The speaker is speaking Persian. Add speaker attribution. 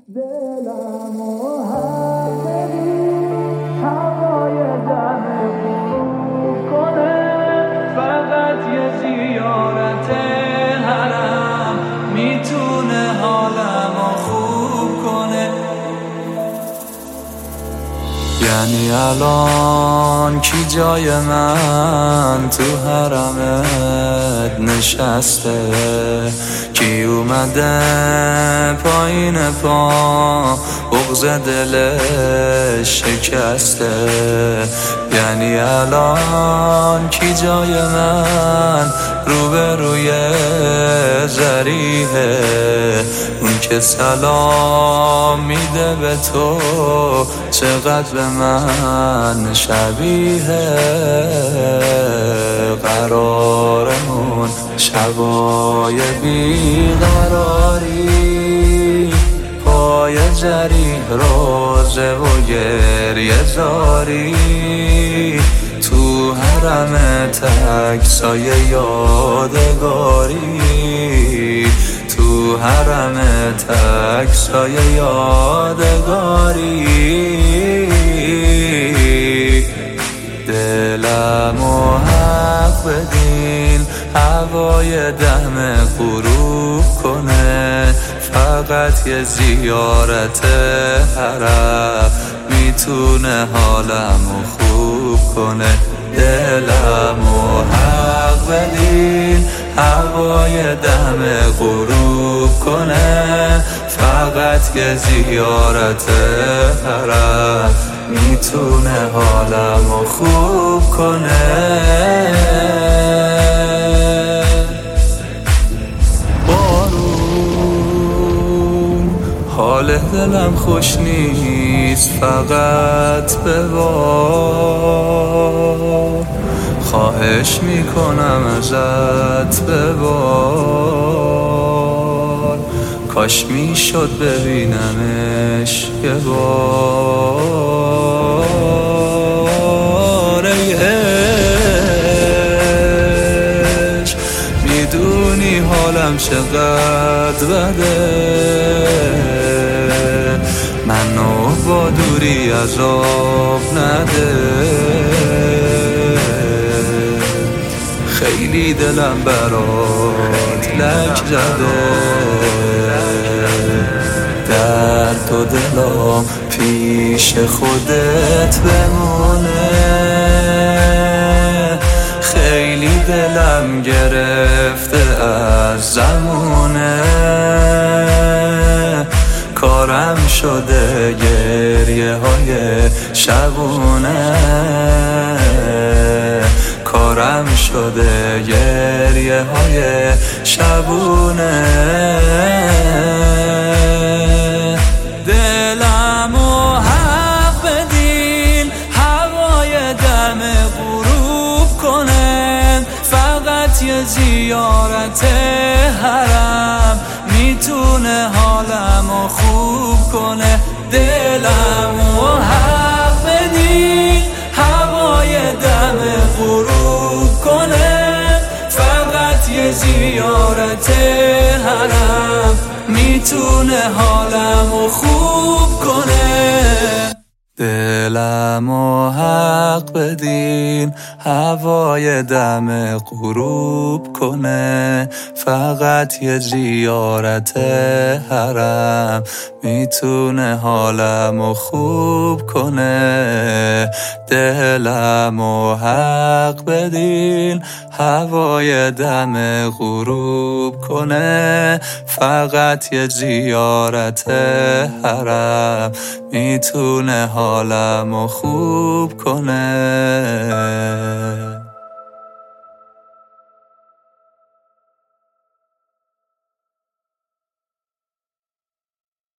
Speaker 1: دلم و هوای دم غروب کنه، فقط یه زیارت حرم میتونه حالمو خوب کنه. یعنی الان کی جای من تو حرمت نشسته؟ کی اومده پایین پا بغض دلش شکسته؟ یعنی الان کی جای من روبروی ضریحه؟ اون که سلام میده به تو چقدر به من شبیه. قرارمون شبای بیقراری، پای جریح روزه و گریه زاری، تو حرم تک سایه یادگاری، تو حرم تک سایه یادگاری. دلمو حق بدین هوای دم غروب کنه، فقط یه زیارت حرم میتونه حالمو خوب کنه. دلمو حق بدین هوای دم غروب کنه، فقط یه زیارت حرم میتونه حالمو خوب کنه. بارون حال دلم خوش نیست، فقط ببار، خواهش میکنم ازت ببار، کاش میشد ببینمش یه بار. ای عشق میدونی حالم چقدر بده، منو با دوری عذاب نده، خیلی دلم برات لک زده، در تو دلم پیش خودت بمونه، خیلی دلم گرفته از زمونه، کارم شده گریه های شبونه، کارم شده گریه های شبونه. دلمو حق بدین هوای دم غروب کنه، فقط یه زیارت حرم میتونه حالمو خوب کنه. دلمو حق بدین هوای دم غروب کنه، فقط یه زیارت حرم میتونه حالمو خوب کنه. دلمو حق بدین هوای دم غروب کنه، فقط یه زیارت حرم میتونه حالمو خوب کنه. دلمو حق بدین هوای دم غروب کنه، فقط یه زیارت حرم میتونه حالمو خوب کنه.